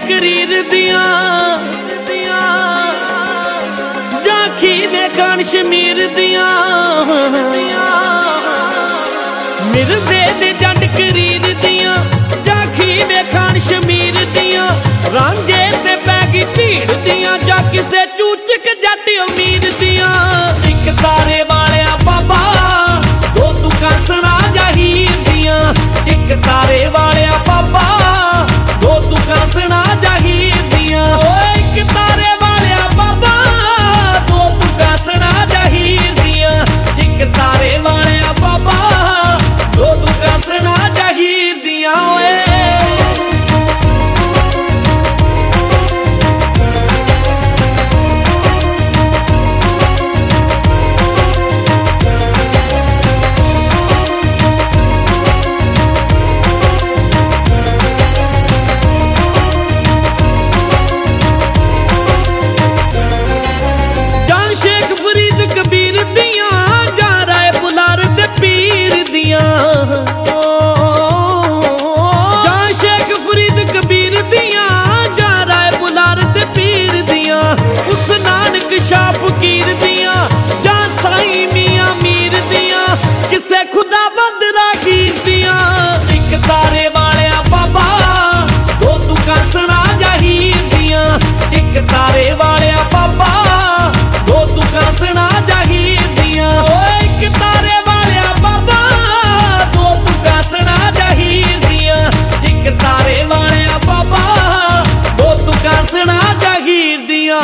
तकरीर दियां जाखी वेखण शमीर दियां मिरदे दे जंड करीर दियां जाखी वेखण शमीर दियां रांझे ते पै गई भीड़ दियां जा किसे चूचक जट उमीद दियां इक तारे वालिया बाबा दो तुकां सुना जहीर दियां इक तारे वालिया बाबा दो तुकां सुना जहीर दियां इक तारे वालिया बाबा दो तुकां सुना जहीर दियां इक तारे वालिया बाबा दो तुकां सुना जहीर दियां शाह फकीर दियां जा साईं मियां मीर दियां किसे खुदा बंद रागीर दियां इक तारे वालिया बाबा दो तुकां सुना जहीर दियां इक तारे वालिया बाबा दो तुकां सुना जहीर दियां इक तारे वालिया बाबा दो तुकां सुना जहीर दियां इक तारे वालिया बाबा दो तुकां सुना जहीर दियां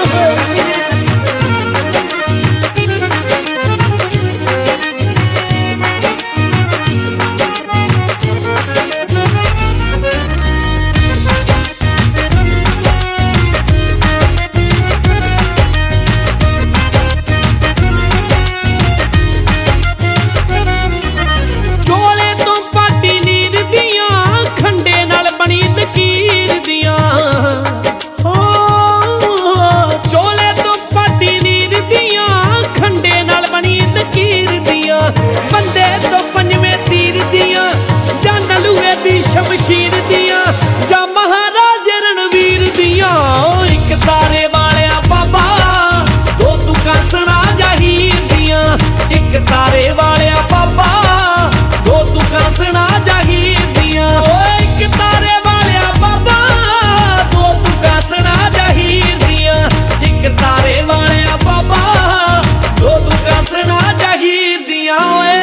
शमशीर दियां जा महाराज रणवीर दियां इक तारे वालिया बाबा दो तुकां सुना जहीर दियां इक तारे वालिया बाबा दो तुकां सुना जहीर दियां इक तारे वालिया बाबा दो तुकां सुना जहीर दियां इक तारे वालिया बाबा दो तुकां सुना जहीर दियां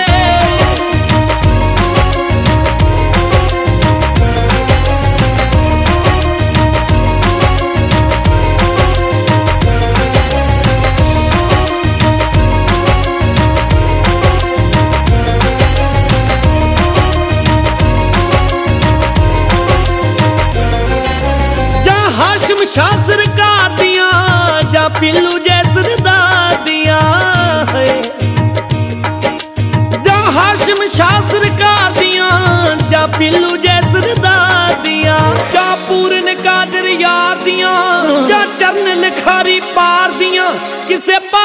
शाह सरकार दियां जा पिल्लू जै सरदार दियां जा हाशिम शाह सरकार दियां जा पिल्लू जै सरदार दियां जा पूरन कादर यार दियां जा चरण लिखारी पार दियां किसे